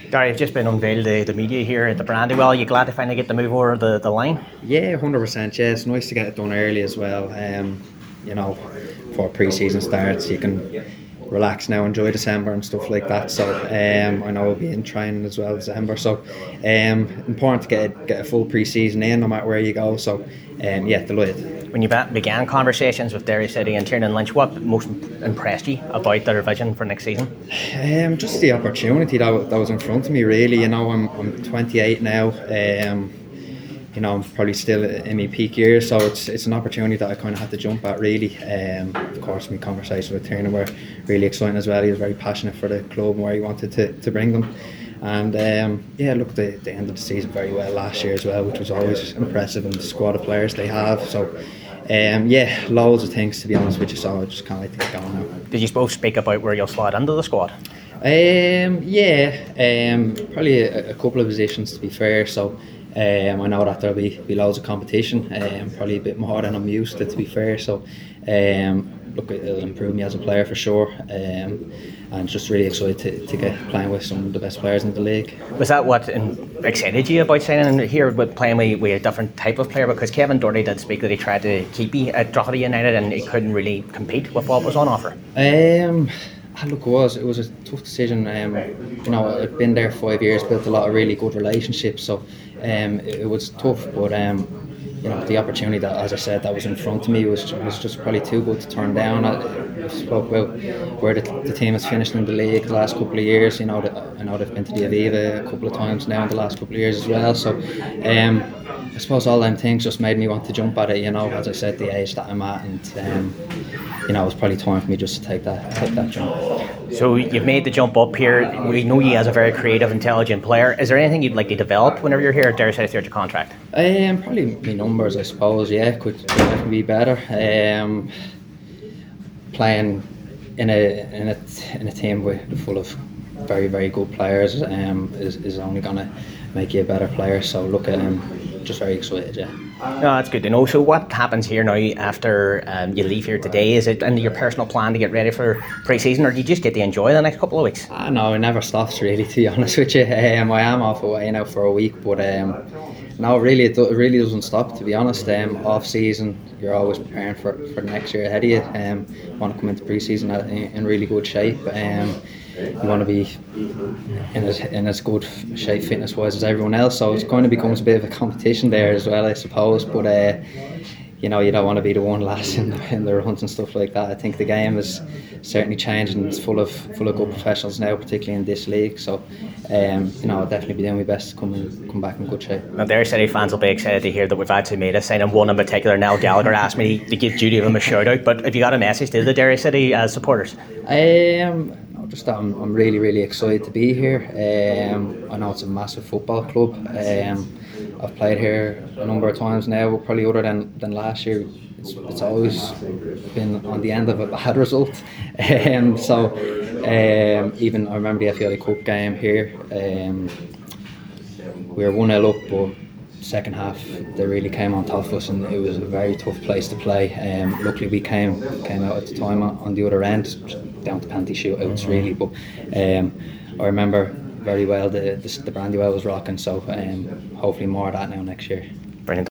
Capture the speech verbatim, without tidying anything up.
Gary, you've just been unveiled the, the media here at the Brandywell. Are you glad to finally get the move over the, the line? Yeah, one hundred percent. Yeah, it's nice to get it done early as well. Um, you know, before pre-season starts, you can relax now, enjoy December and stuff like that. So um, I know I'll be in training as well December. So um, important to get get a full pre-season in, no matter where you go. So um, yeah, delighted. When you began conversations with Derry City and Tiernan Lynch, what most impressed you about their vision for next season? Um, just the opportunity that, that was in front of me, really. You know, I'm I'm twenty-eight now. Um, you know, I'm probably still in my peak years, so it's it's an opportunity that I kind of had to jump at, really. Um, of course, my conversation with Tiernan were really exciting as well. He was very passionate for the club and where he wanted to, to bring them. And um, yeah, look, they, they ended the season very well last year as well, which was always impressive, and the squad of players they have. So um, yeah, loads of things, to be honest with you, so I just can't wait to get going now. Did you both speak about where you'll slot into the squad? Um, yeah, um, probably a, a couple of positions, to be fair. So um, I know that there'll be, be loads of competition, um, probably a bit more than I'm used to, to be fair. So um, look, it'll improve me as a player for sure. Um, and just really excited to, to get playing with some of the best players in the league. Was that what excited you about signing here, with playing with, with a different type of player? Because Kevin Doherty did speak that he tried to keep you at Drogheda United and he couldn't really compete with what was on offer. Um, look, it was it was a tough decision. Um, you know, I'd been there five years, built a lot of really good relationships, so um, it, it was tough. But um, you know, the opportunity that, as I said, that was in front of me was was just probably too good to turn down. I, I spoke about where the, the team has finished in the league the last couple of years. You know, the, I know they've been to the Aviva a couple of times now in the last couple of years as well. So um, I suppose all them things just made me want to jump at it. You know, as I said, the age that I'm at, and um, you know, it was probably time for me just to take that take that jump. So you've made the jump up here. We know you as a very creative, intelligent player. Is there anything you'd like to develop whenever you're here at Derry City throughout your contract? Um, probably my numbers, I suppose. Yeah, could, could definitely be better. Um, playing in a in a in a team with full of very very good players um, is is only gonna make you a better player. So look at him, just very excited. Yeah. No, that's good to know. So what happens here now after um, you leave here today? Is it under your personal plan to get ready for pre-season, or do you just get to enjoy the next couple of weeks? Ah, no, it never stops, really, to be honest with you. Um, I am off away now for a week, but um, no, really, it, do, it really doesn't stop, to be honest. Um, off season, you're always preparing for, for the next year ahead of you. Um, you want to come into pre-season in, in really good shape. Um, you want to be in as, in as good shape fitness wise as everyone else, so it kind of becomes a bit of a competition there as well, I suppose. But uh, you know, you don't want to be the one last in the, in the runs and stuff like that. I think the game is certainly changed and it's full of full of good professionals now, particularly in this league. So um, you know, I'll definitely be doing my best to come in, come back in good shape. Now, Derry City fans will be excited to hear that we've had two made us signing. One in particular, Niall Gallagher, asked me to give Judy him a shout out. But have you got a message to the Derry City uh, supporters? Um, Just that I'm, I'm really, really excited to be here. Um, I know it's a massive football club. Um, I've played here a number of times now, probably other than, than last year. It's, it's always been on the end of a bad result. Um, so um, even I remember the F A I Cup game here. Um, we were one nil up, but second half they really came on top of us, and it was a very tough place to play. Um, luckily we came came out at the time on, on the other end, down to penalty shootouts really. But um, I remember very well the, the the Brandywell was rocking, so um, hopefully more of that now next year.